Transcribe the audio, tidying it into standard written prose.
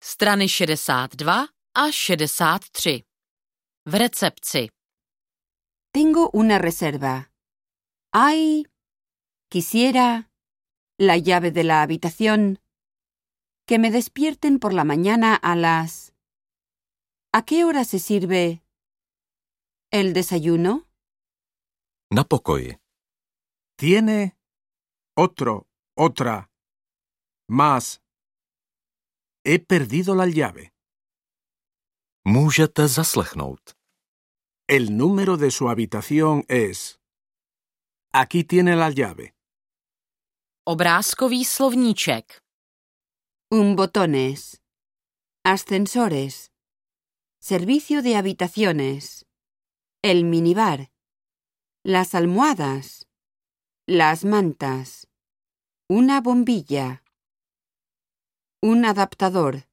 Strany 62 a 63. V recepci. Tengo una reserva. Quisiera la llave de la habitación. Que me despierten por la mañana a las... ¿A qué hora se sirve el desayuno? Na pokoji. Tiene otra, más. He perdido la llave. Můžete zaslechnout. El número de su habitación es... Aquí tiene la llave. Obrázkový slovníček. Botones. Ascensores. Servicio de habitaciones. El minibar. Las almohadas. Las mantas. Una bombilla. Un adaptador.